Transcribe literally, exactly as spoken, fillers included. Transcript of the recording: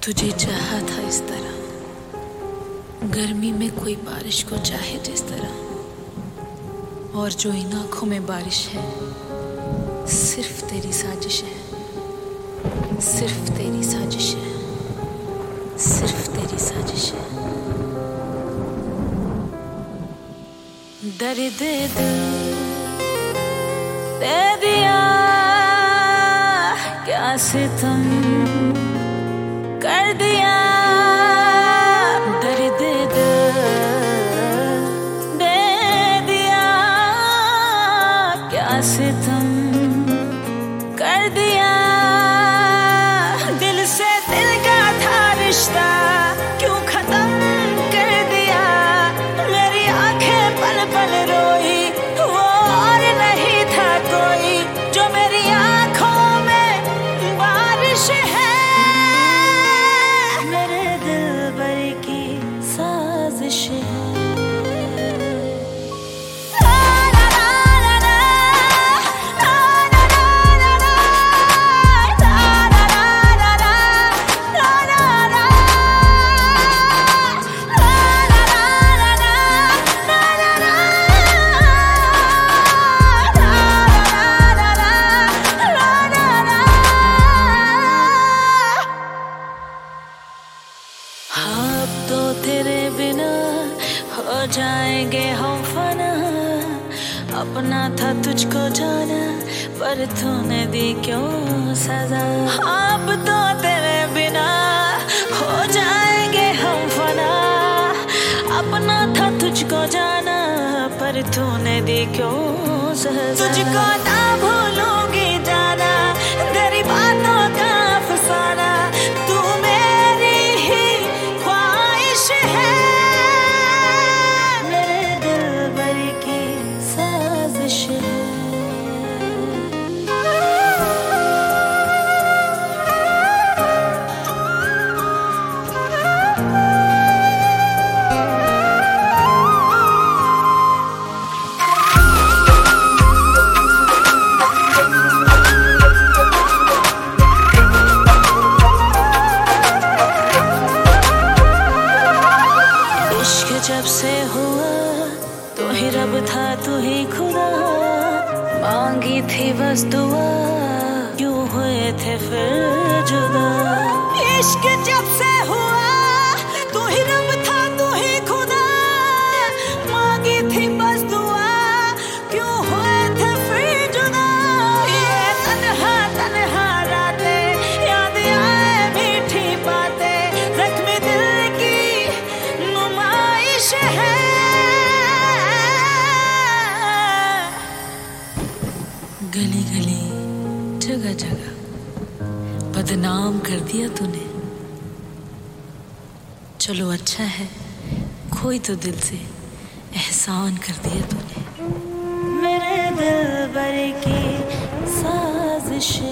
तुझे चाहा था इस तरह, गर्मी में कोई बारिश को चाहे जिस तरह, और जो इन आंखों में बारिश है सिर्फ तेरी साजिश है, सिर्फ तेरी साजिश है, सिर्फ तेरी साजिश है। दर्द दिल दे दिया क्या सितम कर दिया, दर्द दिल दे दिया क्या सितम कर दिया। दिल से दिल का था रिश्ता क्यों खत्म कर दिया, मेरी आंखें पल पल रोई वो और नहीं था कोई, जो मेरी आंखों में बारिश है। मेरे दिल भर की साजिश है। अब तो तेरे बिना हो जाएंगे हम फना, अपना था तुझको जाना पर तूने दी क्यों सजा। अब तो तेरे बिना हो जाएंगे हम फना, अपना था तुझको जाना पर तूने दी क्यों सजा। तुझको ना भूलूंगी जाना तेरी बातों का अफसाना, तू मेरी ही ख्वाहिश है। मेरे दिल भर की साजिश है। जब से हुआ तू ही रब था तू ही खुदा, मांगी थी बस दुआ क्यों हुए थे फिर जुदा। इश्क जब से हुआ तू ही रब था तू ही खुदा, मांगी थी बस दुआ क्यों हुए थे फिर जुदा। ये तन्हा तन्हा रातें याद आए मीठी बातें, जख्मी दिल की नुमाइश है। गली गली जगह जगह बदनाम कर दिया तूने, चलो अच्छा है कोई तो दिल से एहसान कर दिया तूने। मेरे दिल भर की साजिश